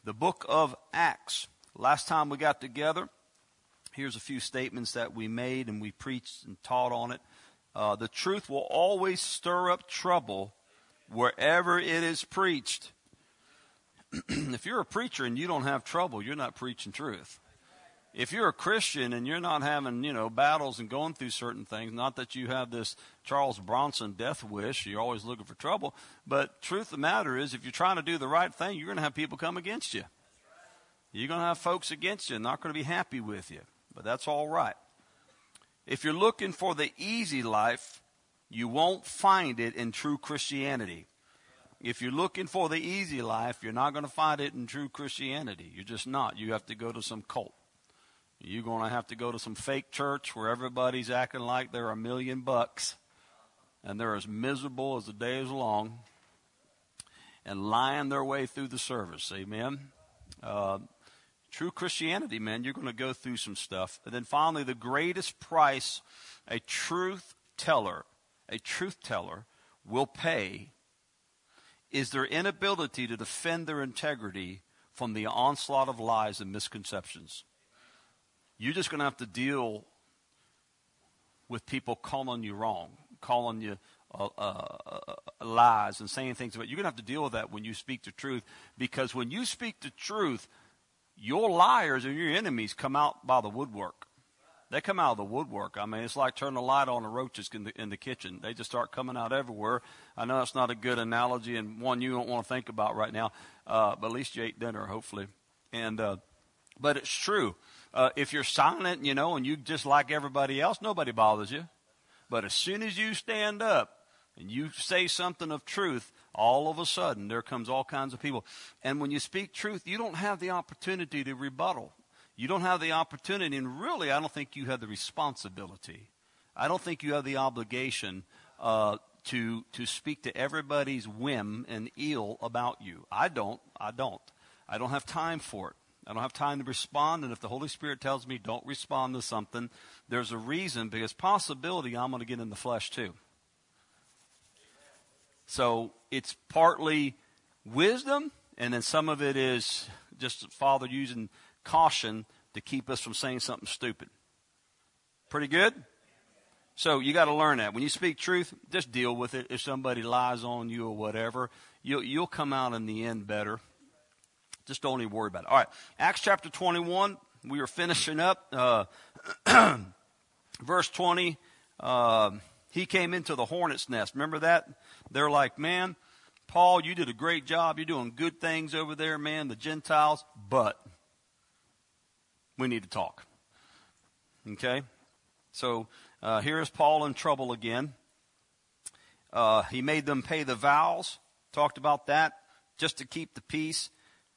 The book of Acts. Last time we got together, here's a few statements that we made and we preached and taught on it. The truth will always stir up trouble wherever it is preached. If you're a preacher and you don't have trouble, you're not preaching truth. If you're a Christian and you're not having, battles and going through certain things, not that you have this Charles Bronson death wish, you're always looking for trouble, but truth of the matter is, if you're trying to do the right thing, you're going to have people come against you. You're going to have folks against you, not going to be happy with you, but that's all right. If you're looking for the easy life, you won't find it in true Christianity. If you're looking for the easy life, you're not going to find it in true Christianity. You're just not. You have to go to some cult. You're going to have to go to some fake church where everybody's acting like they're $1 million and they're as miserable as the day is long and lying their way through the service. Amen. True Christianity, man, you're going to go through some stuff. And then finally, the greatest price a truth teller will pay is their inability to defend their integrity from the onslaught of lies and misconceptions. You're just going to have to deal with people calling you wrong, calling you lies and saying things about you. You're going to have to deal with that when you speak the truth, because when you speak the truth, your liars and your enemies come out by the woodwork. They come out of the woodwork. I mean, it's like turning a light on the roaches in the kitchen. They just start coming out everywhere. I know that's not a good analogy and one you don't want to think about right now, but at least you ate dinner, hopefully. But it's true. If you're silent, and you just like everybody else, nobody bothers you. But as soon as you stand up and you say something of truth, all of a sudden there comes all kinds of people. And when you speak truth, you don't have the opportunity to rebuttal. You don't have the opportunity, and really I don't think you have the responsibility. I don't think you have the obligation to speak to everybody's whim and ill about you. I don't have time for it. I don't have time to respond, and if the Holy Spirit tells me don't respond to something, there's a reason, because possibility I'm going to get in the flesh too. So it's partly wisdom, and then some of it is just Father using caution to keep us from saying something stupid. Pretty good? So you got to learn that. When you speak truth, just deal with it. If somebody lies on you or whatever, you'll come out in the end better. Just don't even worry about it. All right, Acts chapter 21, we are finishing up. Verse 20, he came into the hornet's nest. Remember that? They're like, man, Paul, you did a great job. You're doing good things over there, man, the Gentiles, but we need to talk. Okay? So here's Paul in trouble again. He made them pay the vows. Talked about that just to keep the peace.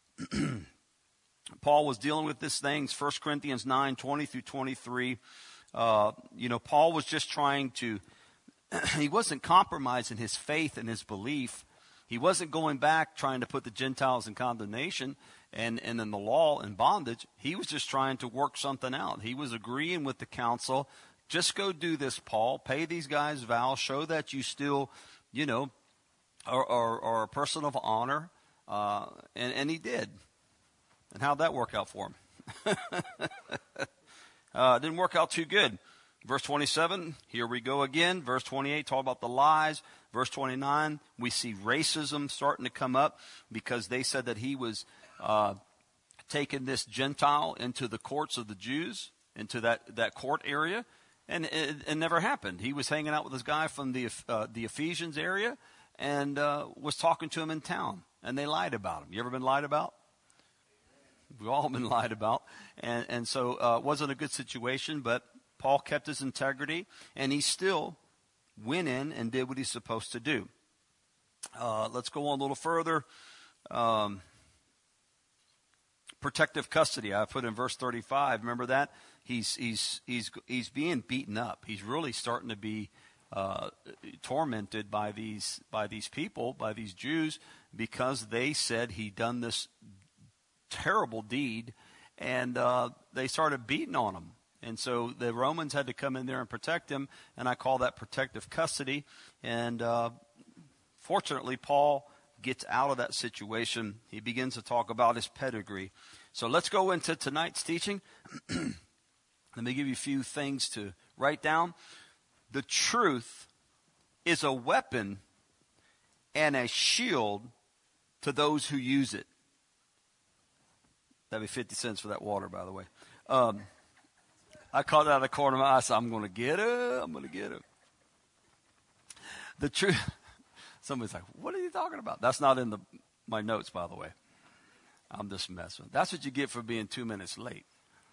Paul was dealing with this thing, 1 Corinthians 9, 20 through 23. Paul was just trying to, he wasn't compromising his faith and his belief. He wasn't going back trying to put the Gentiles in condemnation and in the law and bondage. He was just trying to work something out. He was agreeing with the council. Just go do this, Paul. Pay these guys vows. Show that you still, are a person of honor. And he did. And how'd that work out for him? Didn't work out too good. Verse 27, here we go again. Verse 28, talk about the lies. Verse 29, we see racism starting to come up because they said that he was taking this Gentile into the courts of the Jews, into that court area. And it never happened. He was hanging out with this guy from the Ephesians area and was talking to him in town. And they lied about him. You ever been lied about? We've all been lied about. And so it wasn't a good situation, but Paul kept his integrity, and he still went in and did what he's supposed to do. Let's go on a little further. Protective custody, I put in verse 35. Remember that? He's being beaten up. He's really starting to be tormented by these people, by these Jews, because they said he done this terrible deed, and they started beating on him. And so the Romans had to come in there and protect him, and I call that protective custody. And fortunately, Paul gets out of that situation. He begins to talk about his pedigree. So let's go into tonight's teaching. Let me give you a few things to write down. The truth is a weapon and a shield to those who use it. That'd be 50 cents for that water, by the way. I caught that out of the corner of my eye. I said, I'm going to get it. I'm going to get it. The truth. Somebody's like, what are you talking about? That's not in my notes, by the way. I'm just messing. That's what you get for being 2 minutes late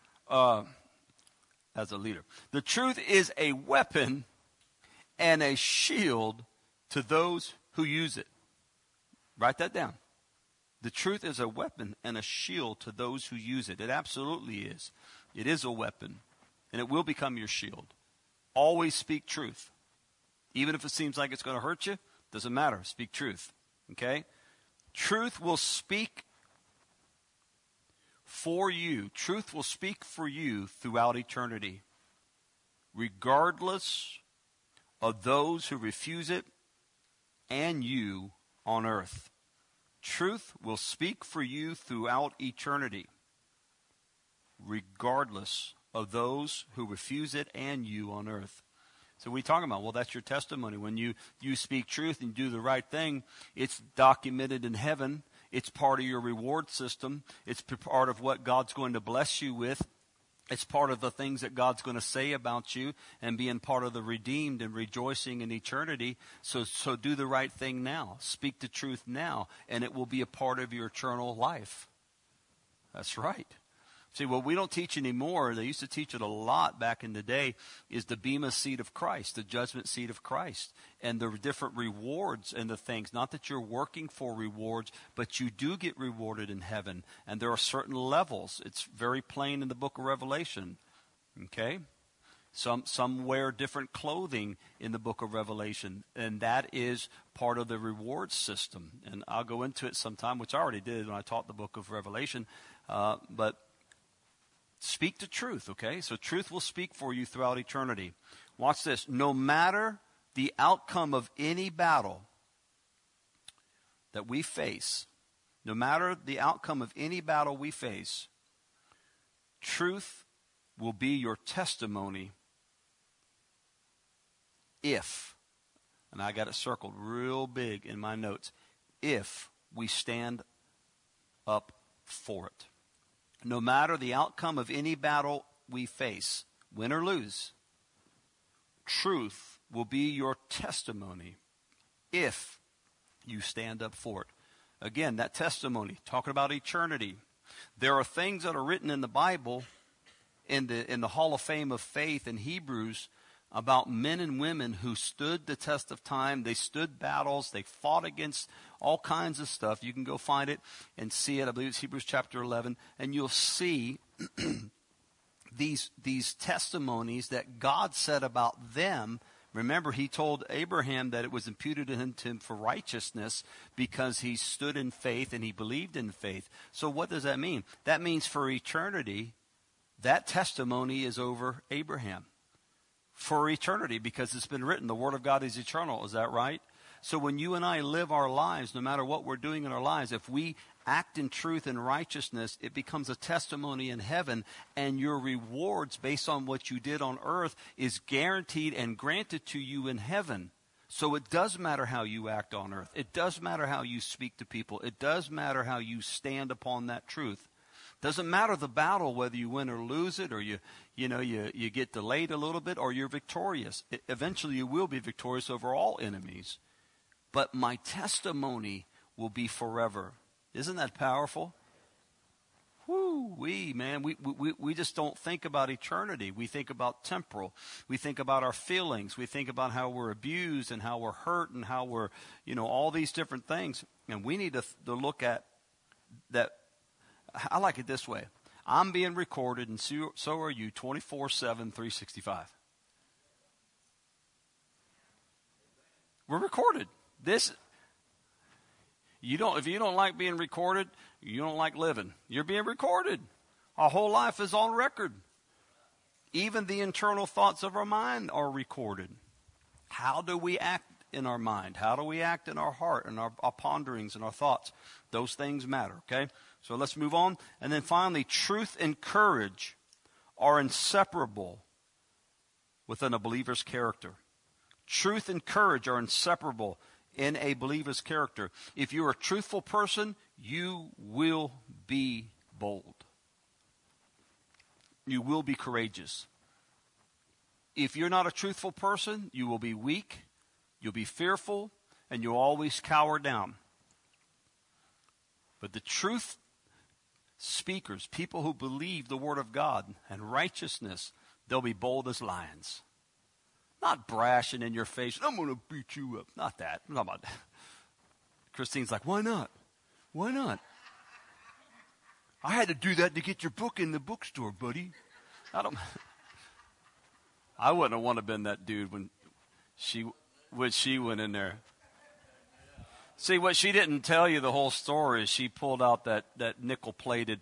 as a leader. The truth is a weapon and a shield to those who use it. Write that down. The truth is a weapon and a shield to those who use it. It absolutely is. It is a weapon, and it will become your shield. Always speak truth. Even if it seems like it's going to hurt you, doesn't matter. Speak truth. Okay? Truth will speak for you. Truth will speak for you throughout eternity, regardless of those who refuse it and you on earth. Truth will speak for you throughout eternity, regardless of those who refuse it and you on earth. So what are you talking about? Well, that's your testimony. When you speak truth and do the right thing, it's documented in heaven. It's part of your reward system. It's part of what God's going to bless you with. It's part of the things that God's going to say about you and being part of the redeemed and rejoicing in eternity. So do the right thing now. Speak the truth now, and it will be a part of your eternal life. That's right. See, what we don't teach anymore, they used to teach it a lot back in the day, is the bema seat of Christ, the judgment seat of Christ, and the different rewards and the things. Not that you're working for rewards, but you do get rewarded in heaven, and there are certain levels. It's very plain in the book of Revelation, okay? Some wear different clothing in the book of Revelation, and that is part of the reward system. And I'll go into it sometime, which I already did when I taught the book of Revelation, but speak the truth, okay? So truth will speak for you throughout eternity. Watch this. No matter the outcome of any battle that we face, no matter the outcome of any battle we face, truth will be your testimony if, and I got it circled real big in my notes, if we stand up for it. No matter the outcome of any battle we face, win or lose, truth will be your testimony if you stand up for it. Again, that testimony, talking about eternity. There are things that are written in the Bible, in the Hall of Fame of Faith in Hebrews, about men and women who stood the test of time. They stood battles. They fought against all kinds of stuff. You can go find it and see it. I believe it's Hebrews chapter 11. And you'll see these testimonies that God said about them. Remember, he told Abraham that it was imputed to him for righteousness because he stood in faith and he believed in faith. So what does that mean? That means for eternity, that testimony is over Abraham. For eternity, because it's been written, the Word of God is eternal. Is that right? So when you and I live our lives, no matter what we're doing in our lives, if we act in truth and righteousness, it becomes a testimony in heaven, and your rewards based on what you did on earth is guaranteed and granted to you in heaven. So it does matter how you act on earth. It does matter how you speak to people. It does matter how you stand upon that truth. Doesn't matter the battle, whether you win or lose it, or you get delayed a little bit, or you're victorious. Eventually you will be victorious over all enemies. But my testimony will be forever. Isn't that powerful? Man, we just don't think about eternity. We think about temporal. We think about our feelings. We think about how we're abused and how we're hurt and how we're, all these different things. And we need to look at that. I like it this way. I'm being recorded, and so are you, 24/7, 365. We're recorded. If you don't like being recorded, you don't like living. You're being recorded. Our whole life is on record. Even the internal thoughts of our mind are recorded. How do we act in our mind? How do we act in our heart and our ponderings and our thoughts? Those things matter, okay? So let's move on. And then finally, truth and courage are inseparable within a believer's character. Truth and courage are inseparable in a believer's character. If you're a truthful person, you will be bold. You will be courageous. If you're not a truthful person, you will be weak, you'll be fearful, and you'll always cower down. But the truth speakers, people who believe the Word of God and righteousness, they'll be bold as lions. Not brash and in your face, I'm going to beat you up. Not that. I'm not about that. Christine's like, why not? Why not? I had to do that to get your book in the bookstore, buddy. I wouldn't have wanted to been that dude when she went in there. See, what she didn't tell you the whole story is she pulled out that nickel-plated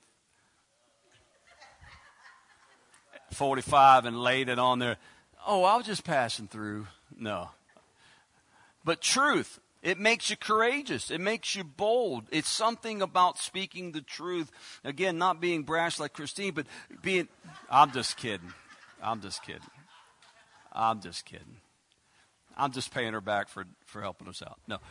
45 and laid it on there. Oh, I was just passing through. No. But truth, it makes you courageous. It makes you bold. It's something about speaking the truth. Again, not being brash like Christine, but being, I'm just kidding. I'm just kidding. I'm just kidding. I'm just paying her back for helping us out. No.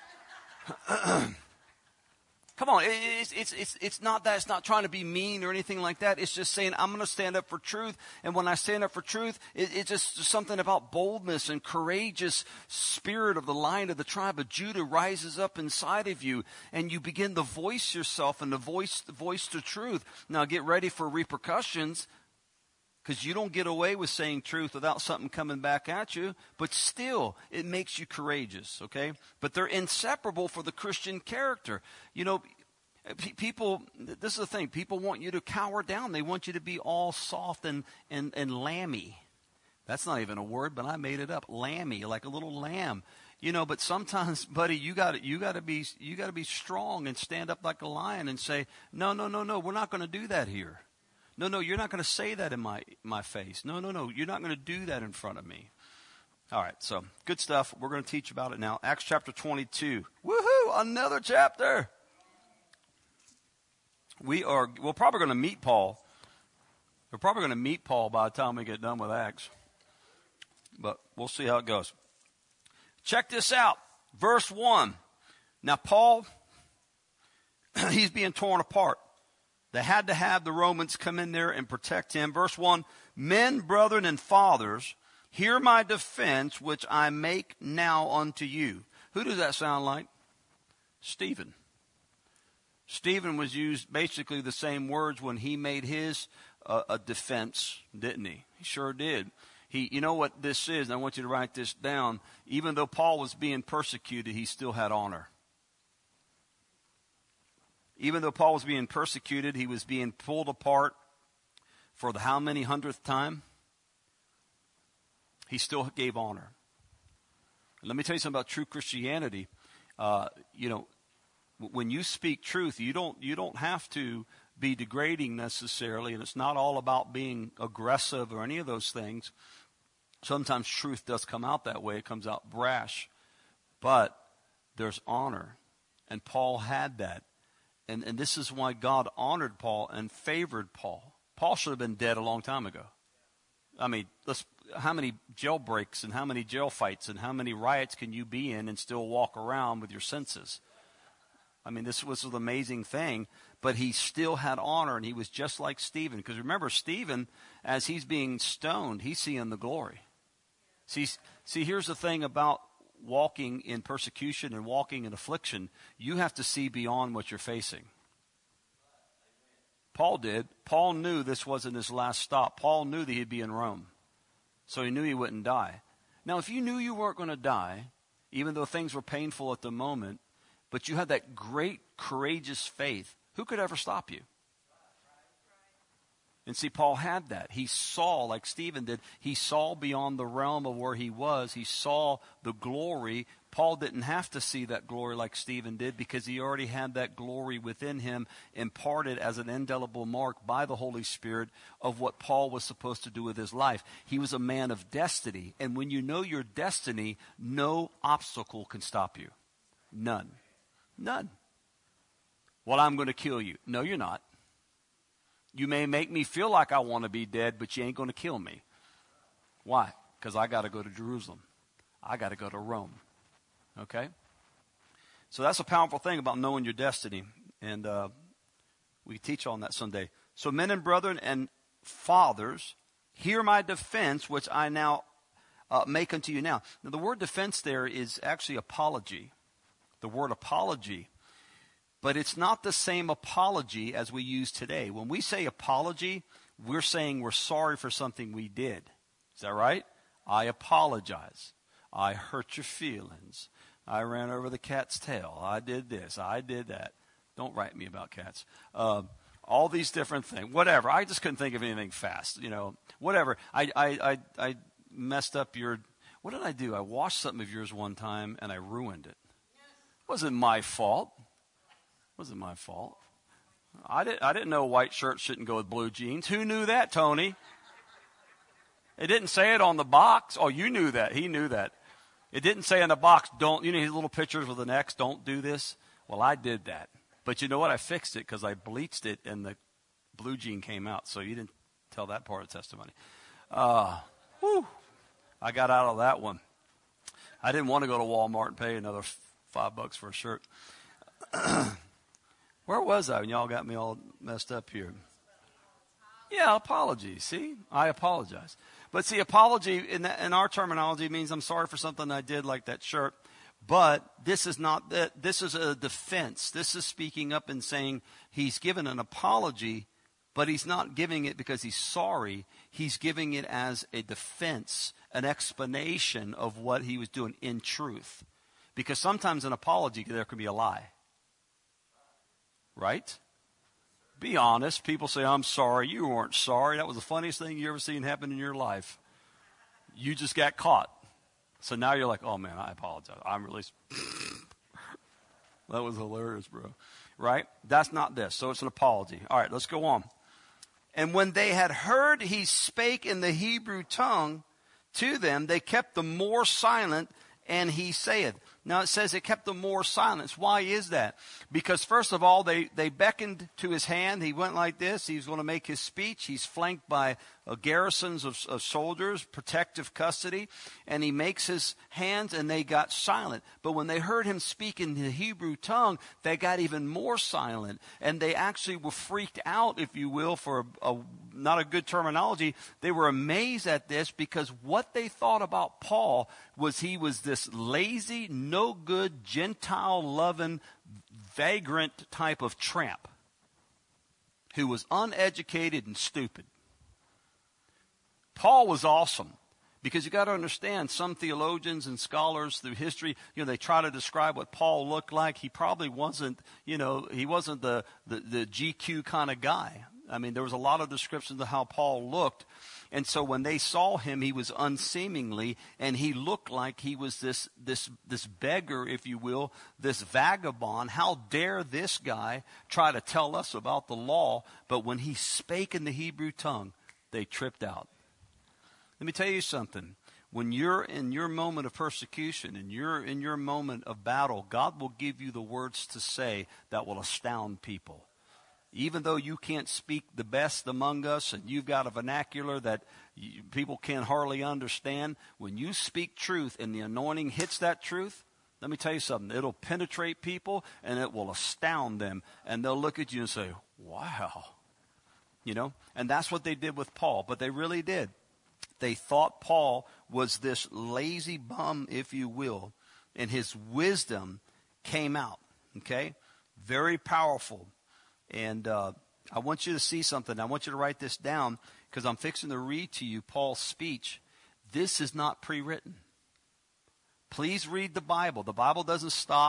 Come on, it's not that. It's not trying to be mean or anything like that. It's just saying I'm going to stand up for truth. And when I stand up for truth, it's just something about boldness and courageous spirit of the Lion of the tribe of Judah rises up inside of you. And you begin to voice yourself and to voice the truth. Now get ready for repercussions. Because you don't get away with saying truth without something coming back at you. But still, it makes you courageous, okay? But they're inseparable for the Christian character. You know, people, this is the thing. People want you to cower down. They want you to be all soft and lammy. That's not even a word, but I made it up. Lammy, like a little lamb. You know, but sometimes, buddy, you got to be strong and stand up like a lion and say, no, we're not going to do that here. No, you're not going to say that in my face. No, you're not going to do that in front of me. All right, so good stuff. We're going to teach about it now. Acts chapter 22. Woohoo, another chapter. We're probably going to meet Paul. We're probably going to meet Paul by the time we get done with Acts. But we'll see how it goes. Check this out. Verse 1. Now, Paul, he's being torn apart. They had to have the Romans come in there and protect him. Verse 1, men, brethren, and fathers, hear my defense, which I make now unto you. Who does that sound like? Stephen. Stephen was used basically the same words when he made his a defense, didn't he? He sure did. You know what this is, and I want you to write this down. Even though Paul was being persecuted, he still had honor. Even though Paul was being persecuted, he was being pulled apart for the how many hundredth time? He still gave honor. And let me tell you something about true Christianity. When you speak truth, you don't have to be degrading necessarily, and it's not all about being aggressive or any of those things. Sometimes truth does come out that way. It comes out brash. But there's honor. And Paul had that. And this is why God honored Paul and favored Paul. Paul should have been dead a long time ago. I mean, how many jailbreaks and how many jail fights and how many riots can you be in and still walk around with your senses? I mean, this was an amazing thing. But he still had honor, and he was just like Stephen. Because remember, Stephen, as he's being stoned, he's seeing the glory. See, here's the thing about walking in persecution and walking in affliction. You have to see beyond what you're facing. Paul did. Paul knew this wasn't his last stop. Paul knew that he'd be in Rome. So he knew he wouldn't die. Now, if you knew you weren't going to die, even though things were painful at the moment, but you had that great, courageous faith, who could ever stop you? And see, Paul had that. He saw, like Stephen did, he saw beyond the realm of where he was. He saw the glory. Paul didn't have to see that glory like Stephen did because he already had that glory within him, imparted as an indelible mark by the Holy Spirit of what Paul was supposed to do with his life. He was a man of destiny. And when you know your destiny, no obstacle can stop you. None. None. Well, I'm going to kill you. No, you're not. You may make me feel like I want to be dead, but you ain't going to kill me. Why? Because I got to go to Jerusalem. I got to go to Rome. Okay? So that's a powerful thing about knowing your destiny. And we teach on that someday. So men and brethren and fathers, hear my defense, which I now make unto you now. Now, the word defense there is actually apology. The word apology. But it's not the same apology as we use today. When we say apology, we're saying we're sorry for something we did. Is that right? I apologize. I hurt your feelings. I ran over the cat's tail. I did this. I did that. Don't write me about cats. All these different things. Whatever. I just couldn't think of anything fast. Whatever. I messed up your... What did I do? I washed something of yours one time and I ruined it. It wasn't my fault. Wasn't my fault. I didn't know white shirts shouldn't go with blue jeans. Who knew that, Tony? It didn't say it on the box. Oh, you knew that. He knew that. It didn't say on the box, don't, his little pictures with an X, don't do this. Well, I did that. But you know what? I fixed it because I bleached it and the blue jean came out. So you didn't tell that part of the testimony. Whew. I got out of that one. I didn't want to go to Walmart and pay another $5 for a shirt. Where was I when y'all got me all messed up here? Yeah, apology. See, I apologize. But see, apology in our terminology means I'm sorry for something I did, like that shirt. But this is not that. This is a defense. This is speaking up and saying he's given an apology, but he's not giving it because he's sorry. He's giving it as a defense, an explanation of what he was doing in truth. Because sometimes an apology, there could be a lie. Right? Be honest. People say, I'm sorry. You weren't sorry. That was the funniest thing you ever seen happen in your life. You just got caught. So now you're like, oh, man, I apologize. I'm really... That was hilarious, bro. Right? That's not this. So it's an apology. All right, let's go on. And when they had heard he spake in the Hebrew tongue to them, they kept the more silent, and he saith. Now it says it kept them more silence. Why is that? Because first of all, they beckoned to his hand. He went like this. He's going to make his speech. He's flanked by garrisons of soldiers, protective custody. And he makes his hands and they got silent. But when they heard him speak in the Hebrew tongue, they got even more silent. And they actually were freaked out, if you will, for not a good terminology. They were amazed at this because what they thought about Paul was he was this lazy, no good, Gentile-loving, vagrant type of tramp who was uneducated and stupid. Paul was awesome because you got to understand, some theologians and scholars through history, they try to describe what Paul looked like. He probably wasn't, he wasn't the GQ kind of guy. I mean, there was a lot of descriptions of how Paul looked. And so when they saw him, he was unseemingly, and he looked like he was this beggar, if you will, this vagabond. How dare this guy try to tell us about the law? But when he spake in the Hebrew tongue, they tripped out. Let me tell you something. When you're in your moment of persecution and you're in your moment of battle, God will give you the words to say that will astound people. Even though you can't speak the best among us and you've got a vernacular that people can't hardly understand, when you speak truth and the anointing hits that truth, let me tell you something. It'll penetrate people and it will astound them. And they'll look at you and say, wow. And that's what they did with Paul. But they really did. They thought Paul was this lazy bum, if you will. And his wisdom came out. Okay? Very powerful. And I want you to see something. I want you to write this down because I'm fixing to read to you Paul's speech. This is not pre-written. Please read the Bible. The Bible doesn't stop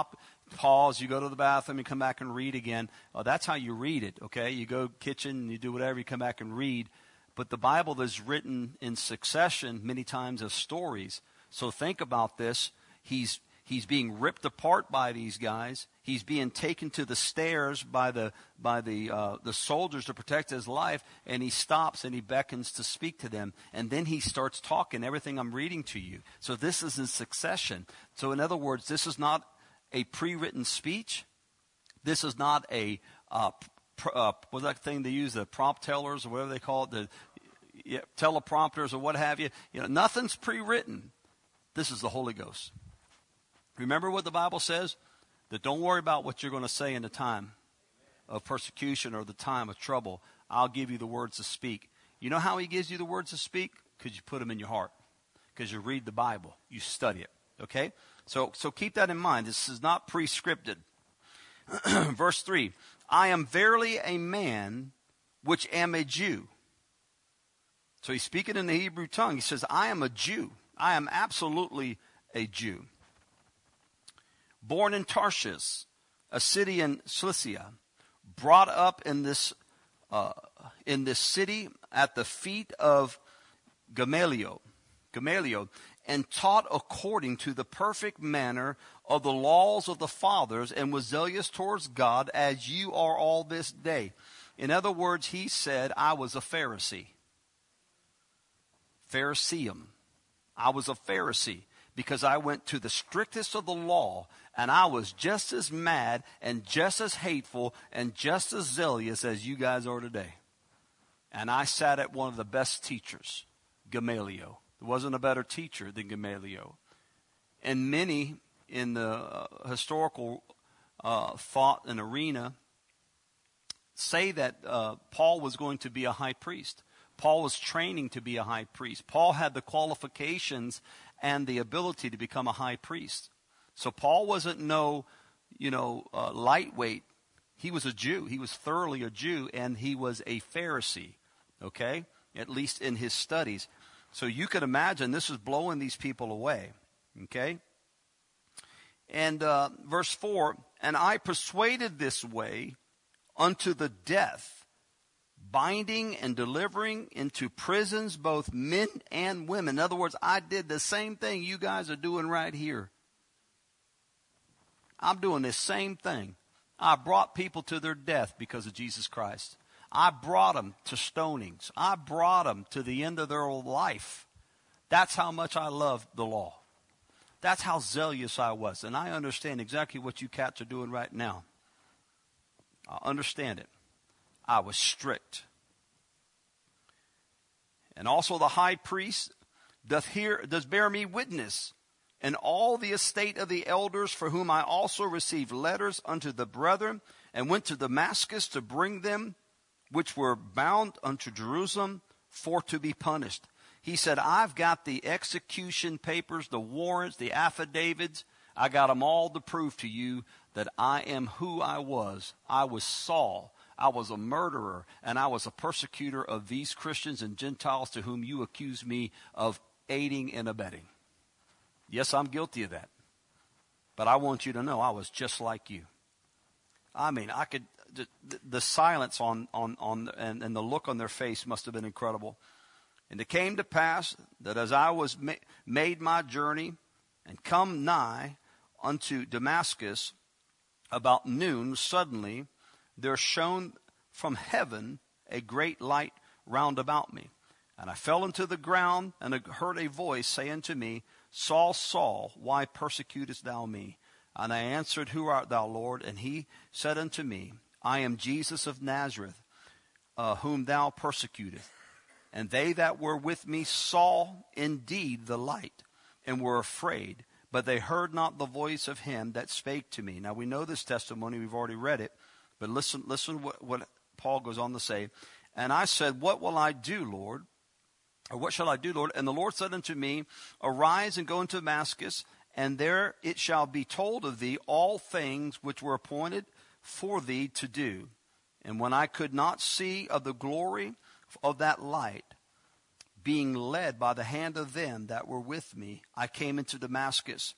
pause, you go to the bathroom, you come back and read again. That's how you read it, okay? You go kitchen, you do whatever, you come back and read. But the Bible is written in succession many times as stories. So think about this. He's being ripped apart by these guys. He's being taken to the stairs by the soldiers to protect his life, and he stops and he beckons to speak to them, and then he starts talking everything I'm reading to you. So this is in succession. So in other words, this is not a pre-written speech. This is not a what's that thing they use, the prompt tellers or whatever they call it, the teleprompters or what have you. Nothing's pre-written. This is the Holy Ghost. Remember what the Bible says? That don't worry about what you're going to say in the time of persecution or the time of trouble. I'll give you the words to speak. You know how he gives you the words to speak? Because you put them in your heart. Because you read the Bible. You study it. Okay? So keep that in mind. This is not pre-scripted. Verse 3. I am verily a man which am a Jew. So he's speaking in the Hebrew tongue. He says, I am a Jew. I am absolutely a Jew. Born in Tarshish, a city in Cilicia, brought up in this city at the feet of Gamaliel, and taught according to the perfect manner of the laws of the fathers, and was zealous towards God, as you are all this day. In other words, he said, I was a Pharisee. Phariseum. I was a Pharisee because I went to the strictest of the law, and I was just as mad and just as hateful and just as zealous as you guys are today. And I sat at one of the best teachers, Gamaliel. There wasn't a better teacher than Gamaliel. And many in the historical thought and arena say that Paul was going to be a high priest. Paul was training to be a high priest. Paul had the qualifications and the ability to become a high priest. So Paul wasn't lightweight. He was a Jew. He was thoroughly a Jew, and he was a Pharisee, okay, at least in his studies. So you could imagine this is blowing these people away, okay? And verse 4, and I persuaded this way unto the death, binding and delivering into prisons both men and women. In other words, I did the same thing you guys are doing right here. I'm doing this same thing. I brought people to their death because of Jesus Christ. I brought them to stonings. I brought them to the end of their life. That's how much I loved the law. That's how zealous I was. And I understand exactly what you cats are doing right now. I understand it. I was strict. And also the high priest does bear me witness, and all the estate of the elders, for whom I also received letters unto the brethren, and went to Damascus to bring them which were bound unto Jerusalem for to be punished. He said, I've got the execution papers, the warrants, the affidavits. I got them all to prove to you that I am who I was. I was Saul. I was a murderer, and I was a persecutor of these Christians and Gentiles to whom you accuse me of aiding and abetting. Yes, I'm guilty of that. But I want you to know I was just like you. I mean, the silence and the look on their face must have been incredible. And it came to pass that as I was made my journey and come nigh unto Damascus about noon, suddenly there shone from heaven a great light round about me. And I fell into the ground, and I heard a voice say unto me, Saul, Saul, why persecutest thou me? And I answered, Who art thou, Lord? And he said unto me, I am Jesus of Nazareth, whom thou persecutest. And they that were with me saw indeed the light, and were afraid, but they heard not the voice of him that spake to me. Now we know this testimony, we've already read it. But listen what Paul goes on to say. And I said, What will I do, Lord? Or what shall I do, Lord? And the Lord said unto me, Arise and go into Damascus, and there it shall be told of thee all things which were appointed for thee to do. And when I could not see of the glory of that light, being led by the hand of them that were with me, I came into Damascus.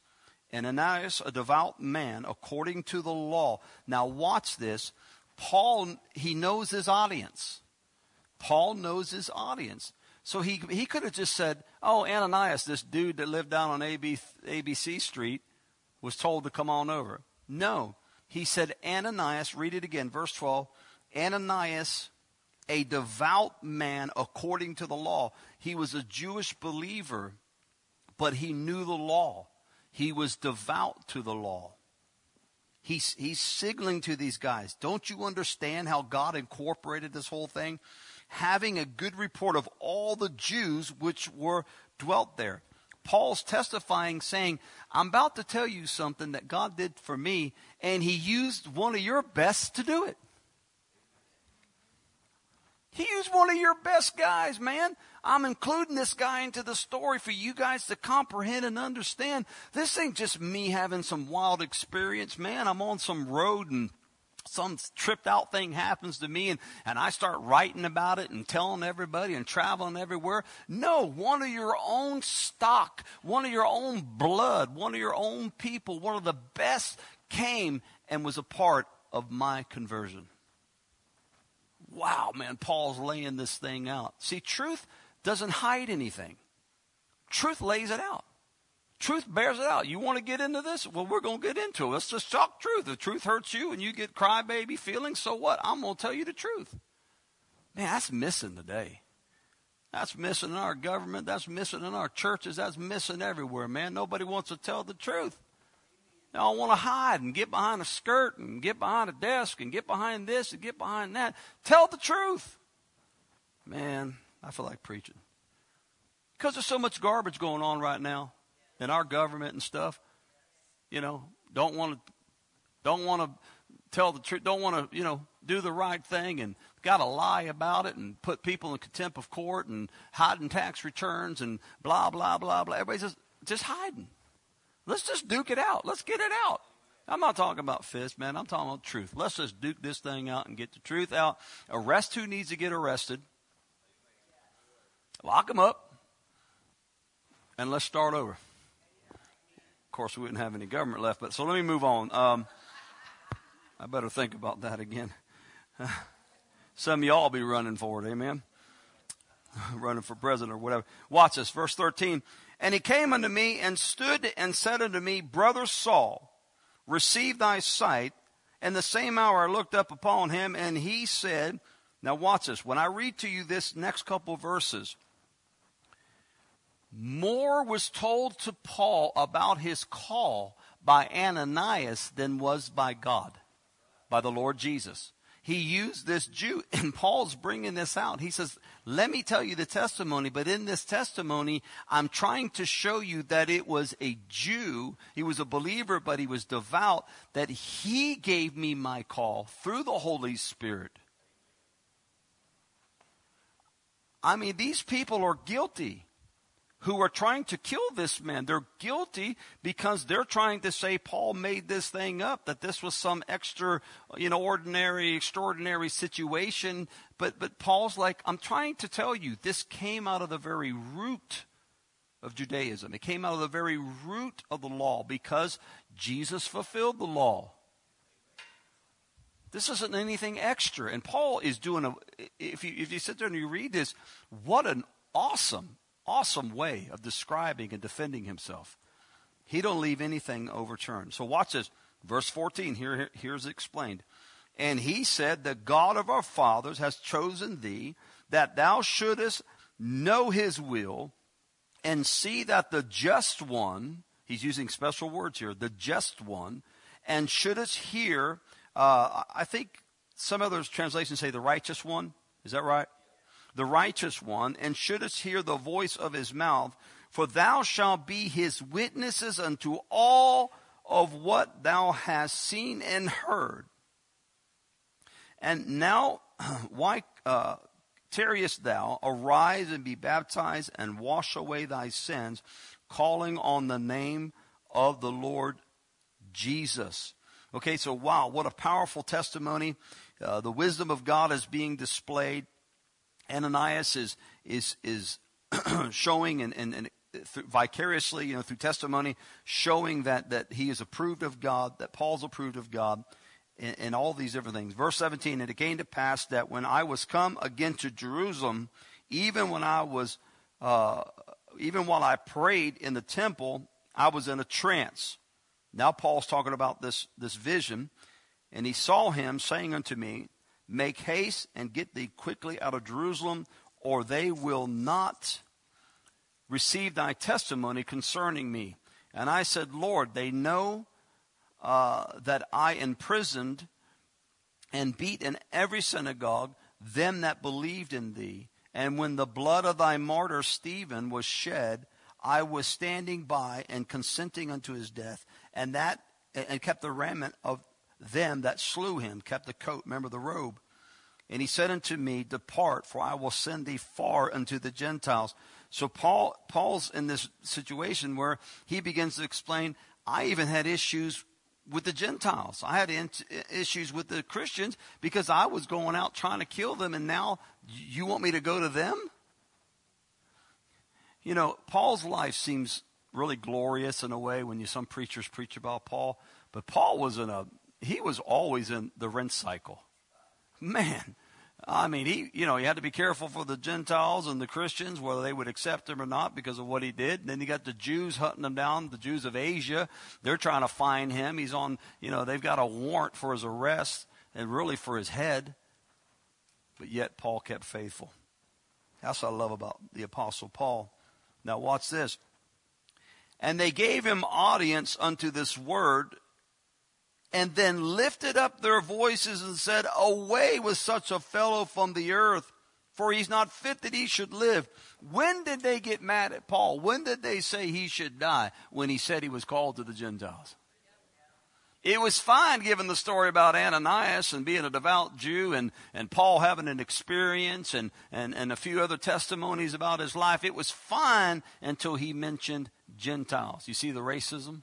Ananias, a devout man, according to the law. Now watch this. Paul, he knows his audience. Paul knows his audience. So he could have just said, oh, Ananias, this dude that lived down on ABC Street, was told to come on over. No. He said, Ananias, read it again, verse 12. Ananias, a devout man according to the law. He was a Jewish believer, but he knew the law. He was devout to the law. He's signaling to these guys, don't you understand how God incorporated this whole thing? Having a good report of all the Jews which were dwelt there. Paul's testifying, saying, I'm about to tell you something that God did for me, and he used one of your best to do it. He used one of your best guys, man. I'm including this guy into the story for you guys to comprehend and understand. This ain't just me having some wild experience, man. I'm on some road and some tripped out thing happens to me and I start writing about it and telling everybody and traveling everywhere. No, one of your own stock, one of your own blood, one of your own people, one of the best came and was a part of my conversion. Wow, man, Paul's laying this thing out. See, truth doesn't hide anything. Truth lays it out. Truth bears it out. You want to get into this? Well, we're going to get into it. Let's just talk truth. If truth hurts you and you get crybaby feelings, so what? I'm going to tell you the truth. Man, that's missing today. That's missing in our government. That's missing in our churches. That's missing everywhere, man. Nobody wants to tell the truth. They all want to hide and get behind a skirt and get behind a desk and get behind this and get behind that. Tell the truth. Man, I feel like preaching. Because there's so much garbage going on right now in our government and stuff. You know, don't want to tell the truth, don't want to, do the right thing and got to lie about it and put people in contempt of court and hiding tax returns and blah, blah, blah, blah. Everybody's just hiding. Let's just duke it out. Let's get it out. I'm not talking about fists, man. I'm talking about truth. Let's just duke this thing out and get the truth out. Arrest who needs to get arrested. Lock them up. And let's start over. Of course, we wouldn't have any government left, but so let me move on. I better think about that again. Some of y'all be running for it, amen? Running for president or whatever. Watch this, verse 13. And he came unto me and stood and said unto me, Brother Saul, receive thy sight. And the same hour I looked up upon him, and he said, now watch this. When I read to you this next couple of verses, more was told to Paul about his call by Ananias than was by God, by the Lord Jesus. He used this Jew, and Paul's bringing this out. He says, let me tell you the testimony, but in this testimony, I'm trying to show you that it was a Jew. He was a believer, but he was devout, that he gave me my call through the Holy Spirit. I mean, these people are guilty who are trying to kill this man. They're guilty because they're trying to say Paul made this thing up, that this was some extraordinary situation. But Paul's like, I'm trying to tell you, this came out of the very root of Judaism. It came out of the very root of the law because Jesus fulfilled the law. This isn't anything extra. And Paul is doing if you sit there and you read this, what an awesome way of describing and defending himself. He don't leave anything overturned. So watch this. Verse 14, here's explained. And he said, the God of our fathers has chosen thee, that thou shouldest know his will, and see that the just one, he's using special words here, the just one, and shouldest hear, I think some other translations say the righteous one. Is that right? The righteous one, and shouldest hear the voice of his mouth, for thou shalt be his witnesses unto all of what thou hast seen and heard. And now, why tarriest thou? Arise and be baptized and wash away thy sins, calling on the name of the Lord Jesus. Okay, so wow, what a powerful testimony. The wisdom of God is being displayed. Ananias is showing and vicariously, through testimony, showing that he is approved of God, that Paul's approved of God, and all these different things. Verse 17, and it came to pass that when I was come again to Jerusalem, even while I prayed in the temple, I was in a trance. Now Paul's talking about this vision, and he saw him saying unto me, make haste and get thee quickly out of Jerusalem, or they will not receive thy testimony concerning me. And I said, Lord, they know that I imprisoned and beat in every synagogue them that believed in thee. And when the blood of thy martyr Stephen was shed, I was standing by and consenting unto his death, and kept the raiment of them that slew him, kept the coat, remember the robe. And he said unto me, depart, for I will send thee far unto the Gentiles. So Paul's in this situation where he begins to explain, I even had issues with the Gentiles. I had issues with the Christians because I was going out trying to kill them, and now you want me to go to them? Paul's life seems really glorious in a way when some preachers preach about Paul, but Paul was always in the rinse cycle. Man, I mean, he had to be careful for the Gentiles and the Christians, whether they would accept him or not because of what he did. And then you got the Jews hunting him down, the Jews of Asia. They're trying to find him. He's on, they've got a warrant for his arrest and really for his head. But yet Paul kept faithful. That's what I love about the Apostle Paul. Now watch this. And they gave him audience unto this word, and then lifted up their voices and said, away with such a fellow from the earth, for he's not fit that he should live. When did they get mad at Paul? When did they say he should die? When he said he was called to the Gentiles. It was fine given the story about Ananias and being a devout Jew and Paul having an experience and a few other testimonies about his life. It was fine until he mentioned Gentiles. You see the racism?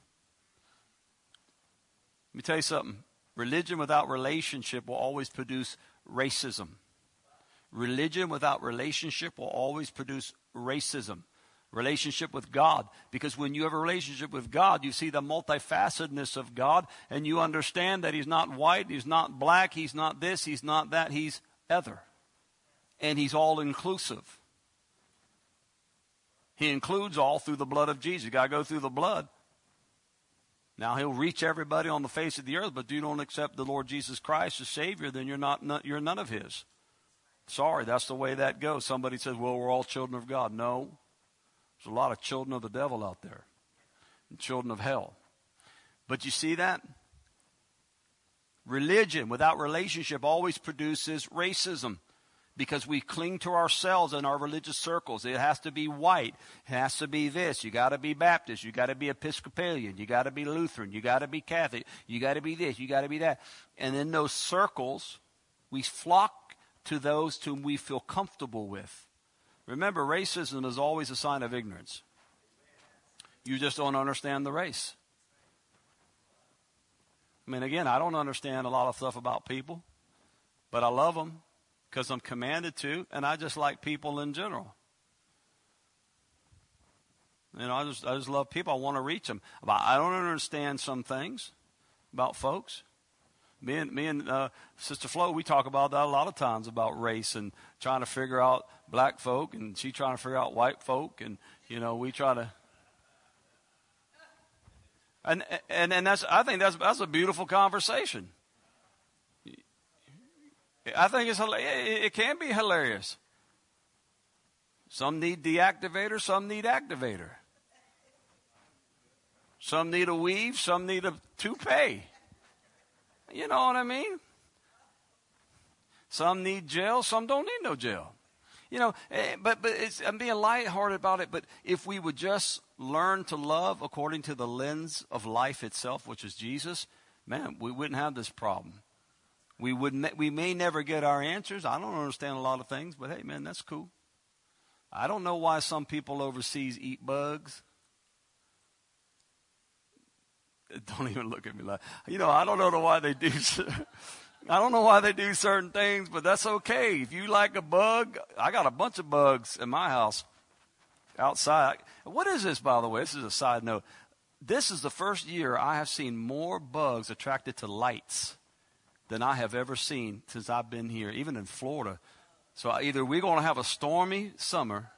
Let me tell you something. Religion without relationship will always produce racism. Religion without relationship will always produce racism. Relationship with God. Because when you have a relationship with God, you see the multifacetedness of God, and you understand that he's not white, he's not black, he's not this, he's not that, he's other. And he's all inclusive. He includes all through the blood of Jesus. You got to go through the blood. Now, he'll reach everybody on the face of the earth, but if you don't accept the Lord Jesus Christ as Savior, then you're none of his. Sorry, that's the way that goes. Somebody says, well, we're all children of God. No. There's a lot of children of the devil out there. And children of hell. But you see that? Religion without relationship always produces racism. Because we cling to ourselves in our religious circles. It has to be white. It has to be this. You got to be Baptist. You got to be Episcopalian. You got to be Lutheran. You got to be Catholic. You got to be this. You got to be that. And in those circles, we flock to those whom we feel comfortable with. Remember, racism is always a sign of ignorance. You just don't understand the race. I mean, again, I don't understand a lot of stuff about people, but I love them. Because I'm commanded to, and I just like people in general. I just love people. I want to reach them. I don't understand some things about folks. Me and Sister Flo, we talk about that a lot of times about race and trying to figure out black folk, and she trying to figure out white folk, and we try to. And I think that's a beautiful conversation. I think it can be hilarious. Some need deactivator, some need activator. Some need a weave, some need a toupee. You know what I mean? Some need gel, some don't need no gel. But I'm being lighthearted about it, but if we would just learn to love according to the lens of life itself, which is Jesus, man, we wouldn't have this problem. We may never get our answers. I don't understand a lot of things, but hey, man, that's cool. I don't know why some people overseas eat bugs. Don't even look at me like, I don't know why they do. I don't know why they do certain things, but that's okay. If you like a bug, I got a bunch of bugs in my house. outside. What is this, by the way? This is a side note. This is the first year I have seen more bugs attracted to lights than I have ever seen since I've been here, even in Florida. So either we're going to have a stormy summer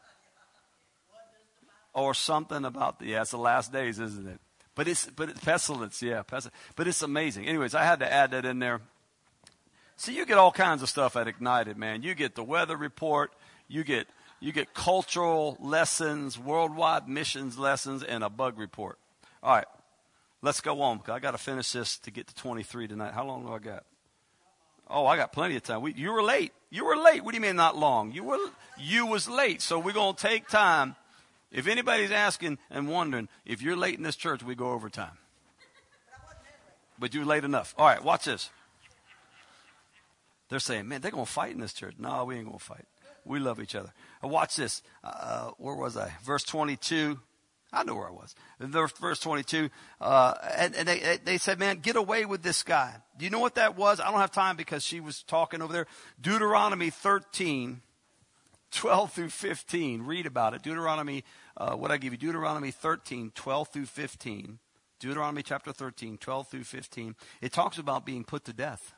or something about it's the last days, isn't it? But it's pestilence, yeah. But it's amazing. Anyways, I had to add that in there. See, you get all kinds of stuff at Ignited, man. You get the weather report, you get cultural lessons, worldwide missions lessons, and a bug report. All right, let's go on, because I got to finish this to get to 23 tonight. How long do I got? Oh, I got plenty of time. You were late. You were late. What do you mean not long? You was late. So we're going to take time. If anybody's asking and wondering, if you're late in this church, we go over time. But you're late enough. All right, watch this. They're saying, man, they're going to fight in this church. No, we ain't going to fight. We love each other. Watch this. Where was I? Verse 22. I know where I was. Verse 22. And they said, man, get away with this guy. Do you know what that was? I don't have time because she was talking over there. Deuteronomy 13, 12 through 15. Read about it. Deuteronomy, what I give you? Deuteronomy 13, 12 through 15. Deuteronomy chapter 13, 12 through 15. It talks about being put to death.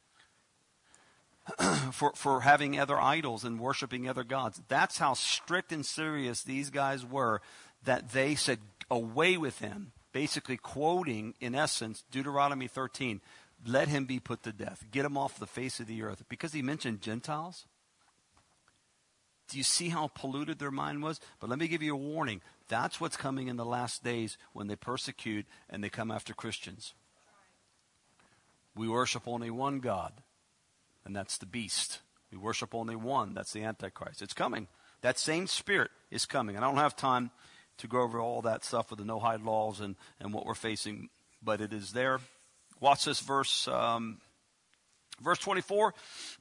for having other idols and worshiping other gods. That's how strict and serious these guys were, that they said, away with him. Basically quoting, in essence, Deuteronomy 13. Let him be put to death. Get him off the face of the earth. Because he mentioned Gentiles. Do you see how polluted their mind was? But let me give you a warning. That's what's coming in the last days when they persecute and they come after Christians. We worship only one God. And that's the beast. We worship only one. That's the Antichrist. It's coming. That same spirit is coming. And I don't have time to go over all that stuff with the no-hide laws and what we're facing. But it is there. Watch this verse 24.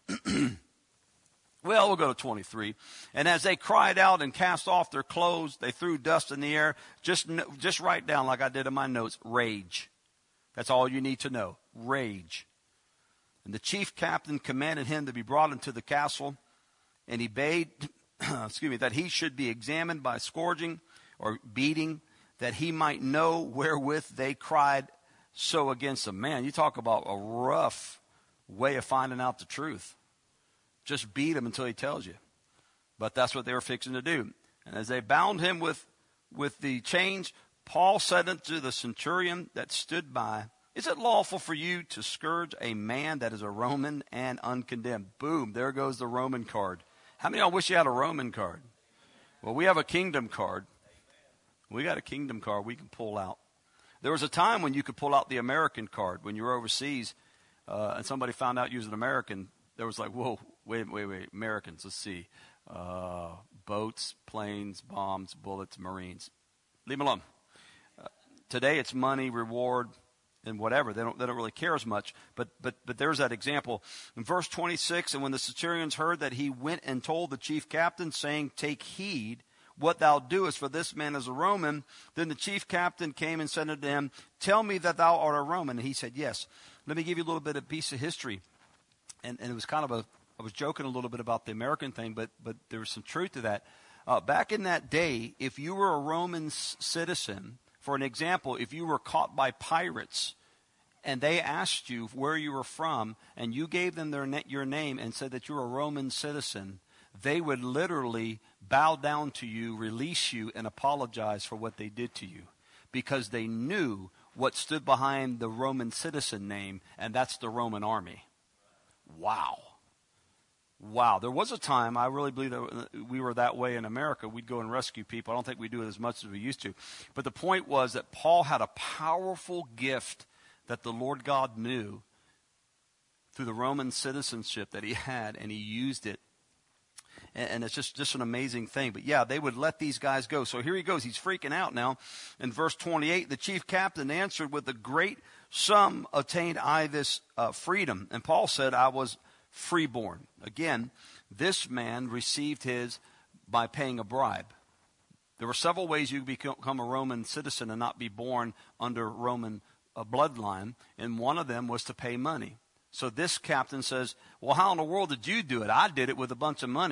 Well, we'll go to 23. And as they cried out and cast off their clothes, they threw dust in the air. Just write down, like I did in my notes, rage. That's all you need to know. Rage. And the chief captain commanded him to be brought into the castle, and he bade, that he should be examined by scourging or beating, that he might know wherewith they cried so against him. Man, you talk about a rough way of finding out the truth. Just beat him until he tells you. But that's what they were fixing to do. And as they bound him with the chains, Paul said unto the centurion that stood by, is it lawful for you to scourge a man that is a Roman and uncondemned? Boom, there goes the Roman card. How many of y'all wish you had a Roman card? Well, we have a kingdom card. We got a kingdom card we can pull out. There was a time when you could pull out the American card when you were overseas and somebody found out you was an American. There was like, whoa, wait, Americans, let's see. Boats, planes, bombs, bullets, Marines. Leave them alone. Today it's money, reward, and whatever. They don't really care as much. But there's that example. In verse 26, and when the centurions heard that, he went and told the chief captain, saying, take heed what thou doest, for this man is a Roman. Then the chief captain came and said unto him, tell me that thou art a Roman. And he said, yes. Let me give you a little bit of piece of history. And it was kind of I was joking a little bit about the American thing, but there was some truth to that. Back in that day, if you were a Roman citizen, for an example, if you were caught by pirates and they asked you where you were from and you gave them your name and said that you're a Roman citizen, they would literally bow down to you, release you, and apologize for what they did to you because they knew what stood behind the Roman citizen name, and that's the Roman army. Wow. There was a time, I really believe that we were that way in America. We'd go and rescue people. I don't think we do it as much as we used to. But the point was that Paul had a powerful gift that the Lord God knew through the Roman citizenship that he had, and he used it. And it's just an amazing thing. But yeah, they would let these guys go. So here he goes. He's freaking out now. In verse 28, the chief captain answered, with a great sum obtained I this freedom. And Paul said, I was freeborn. Again, this man received his by paying a bribe. There were several ways you could become a Roman citizen and not be born under Roman bloodline, and one of them was to pay money. So this captain says, well, how in the world did you do it? I did it with a bunch of money.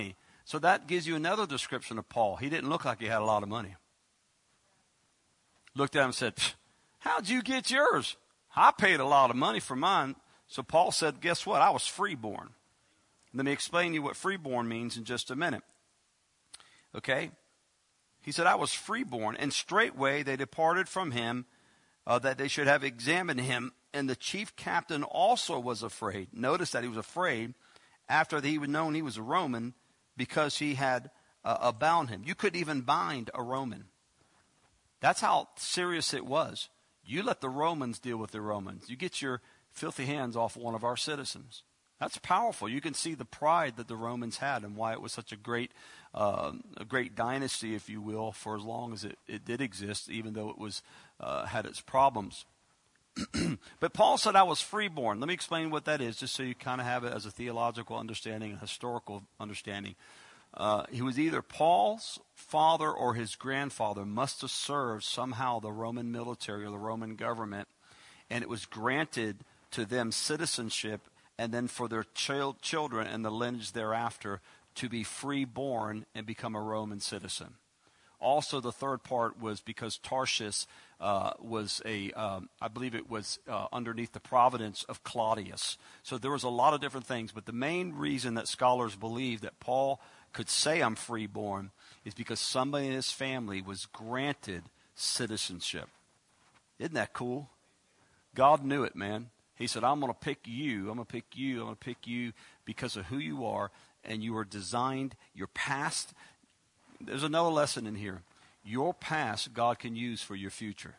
So that gives you another description of Paul. He didn't look like he had a lot of money. Looked at him and said, how'd you get yours? I paid a lot of money for mine. So Paul said, guess what? I was freeborn. Let me explain to you what freeborn means in just a minute. Okay? He said, I was freeborn, and straightway they departed from him, that they should have examined him. And the chief captain also was afraid. Notice that he was afraid after he had known he was a Roman, because he had bound him. You couldn't even bind a Roman. That's how serious it was. You let the Romans deal with the Romans. You get your filthy hands off one of our citizens. That's powerful. You can see the pride that the Romans had and why it was such a great dynasty, if you will, for as long as it did exist, even though it was had its problems. But Paul said, I was freeborn. Let me explain what that is, just so you kind of have it as a theological understanding, a historical understanding. He was either Paul's father or his grandfather must have served somehow the Roman military or the Roman government, and it was granted to them citizenship, and then for their children and the lineage thereafter to be freeborn and become a Roman citizen. Also, the third part was because Tarshish was I believe it was underneath the providence of Claudius. So there was a lot of different things, but the main reason that scholars believe that Paul could say I'm freeborn is because somebody in his family was granted citizenship. Isn't that cool? God knew it, man. He said, I'm going to pick you. I'm going to pick you. I'm going to pick you because of who you are, and you are designed, your past. There's another lesson in here. Your past, God can use for your future.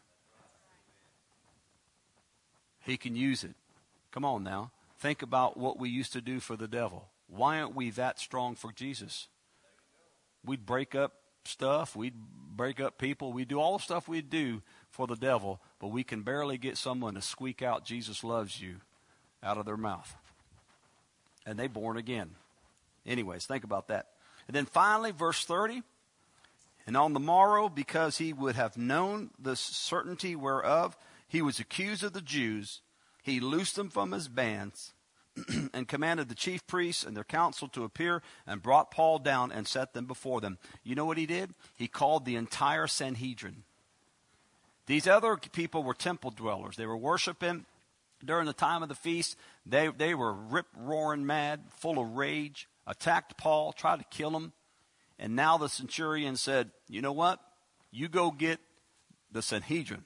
He can use it. Come on now. Think about what we used to do for the devil. Why aren't we that strong for Jesus? We'd break up stuff. We'd break up people. We'd do all the stuff we'd do for the devil, but we can barely get someone to squeak out Jesus loves you out of their mouth. And they born again. Anyways, think about that. And then finally, verse 30, and on the morrow, because he would have known the certainty whereof he was accused of the Jews, he loosed them from his bands and commanded the chief priests and their council to appear and brought Paul down and set them before them. You know what he did? He called the entire Sanhedrin. These other people were temple dwellers. They were worshiping during the time of the feast. They were rip-roaring mad, full of rage, attacked Paul, tried to kill him. And now the centurion said, you know what? You go get the Sanhedrin.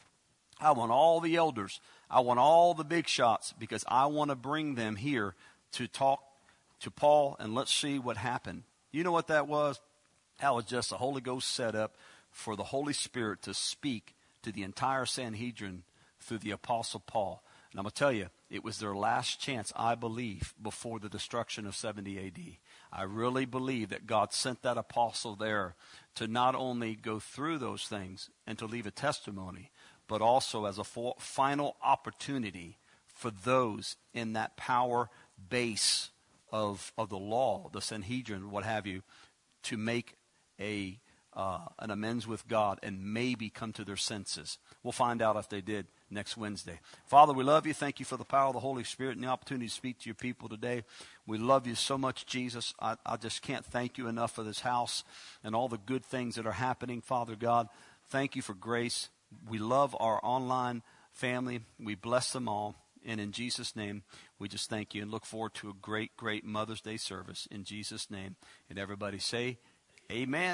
I want all the elders. I want all the big shots because I want to bring them here to talk to Paul and let's see what happened. You know what that was? That was just the Holy Ghost set up for the Holy Spirit to speak to the entire Sanhedrin through the Apostle Paul. And I'm going to tell you, it was their last chance, I believe, before the destruction of 70 A.D. I really believe that God sent that apostle there to not only go through those things and to leave a testimony, but also as a final opportunity for those in that power base of the law, the Sanhedrin, what have you, to make an amends with God and maybe come to their senses. We'll find out if they did next Wednesday. Father, we love you. Thank you for the power of the Holy Spirit and the opportunity to speak to your people today. We love you so much, Jesus. I just can't thank you enough for this house and all the good things that are happening, Father God. Thank you for grace. We love our online family. We bless them all. And in Jesus' name, we just thank you and look forward to a great, great Mother's Day service in Jesus' name. And everybody say, amen.